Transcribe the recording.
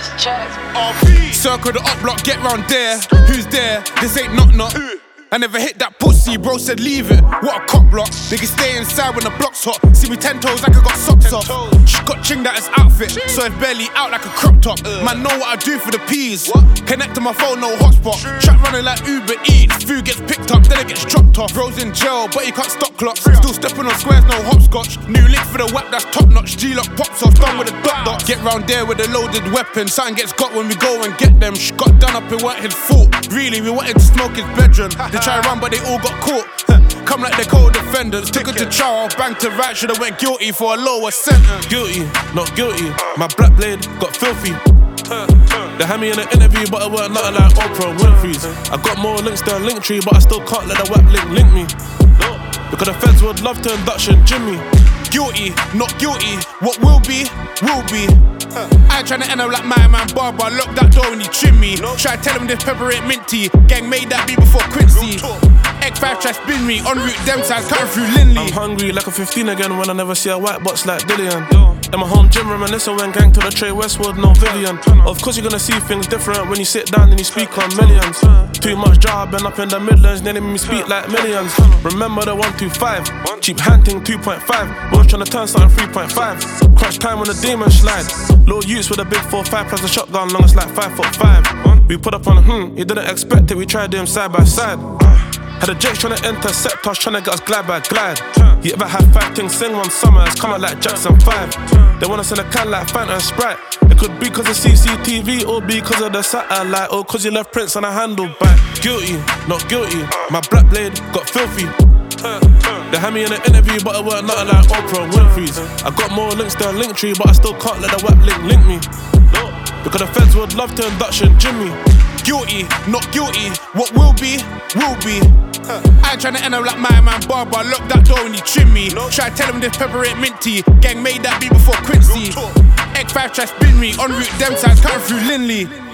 Circle the up block, get round there. Who's there? This ain't knock. I never hit that pussy, bro said leave it. What a cop block. Niggas stay inside when the block's hot. See me 10 toes like I got socks off. She got chinged out his outfit, so it's barely out like a crop top. Man know what I do for the peas. Connect to my phone, no hotspot. Chat running like Uber Eats. Food gets picked up, then it gets dropped off. Bro's in jail, but he can't stop clocks. Still stepping on squares, no hopscotch. New lick for the whack, that's top notch. G-lock pops off, done with a dot. Get round there with a loaded weapon. Something gets got when we go and get them. She got done up, it weren't his fault. Really, we wanted to smoke his bedroom. They try to run, but they all got caught. Come like they're co-defendants. Took her to trial, banged to right. Should've went guilty for a lower sentence. Guilty, not guilty. My black blade got filthy. They had me in an interview, but it weren't nothing like Oprah Winfrey's. I got more links than Linktree, but I still can't let the whack link me. Because the feds would love to induction Jimmy. Guilty, not guilty. What will be, will be. I ain't tryna end up like my man Barbara. Lock that door and he trim me. Try to tell him this pepper ain't minty. Gang made that beat before Quincy. Egg 5 try spin me. En route them sides cutting through Lindley. I'm hungry like a 15 again when I never see a white box like Dillian. In my home gym reminiscing when gang to the Trey Westwood, no Vivian. Of course you're gonna see things different when you sit down and you speak on millions. Too much job, been up in the Midlands, nearly made me speak like millions. Remember the 125, cheap hunting 2.5. Boys tryna turn something 3.5. Crunch time when the demon slide. Little youths with a big 4-5 plus a shotgun, long as like 5'5". We put up on he didn't expect it, we tried doing side by side. Had a Jakes tryna intercept us, tryna get us glide by glide. You ever had 5 things sing one summer, it's coming like Jackson 5. They want us in a can like Fanta and Sprite. It could be cause of CCTV, or be cause of the satellite, or cause you left prints on a handlebar. Guilty, not guilty. My black blade got filthy. They had me in an interview, but it weren't nothing like Oprah Winfrey's. I got more links than Linktree, but I still can't let the whack link me. Because the feds would love to induction Jimmy. Guilty, not guilty. What will be, will be. I ain't tryna end up like my man Barbara. Lock that door and he trim me. Try to tell him this pepper ain't minty. Gang made that beat before Quincy. Egg 5 try spin me. En route them sides cutting through Lindley.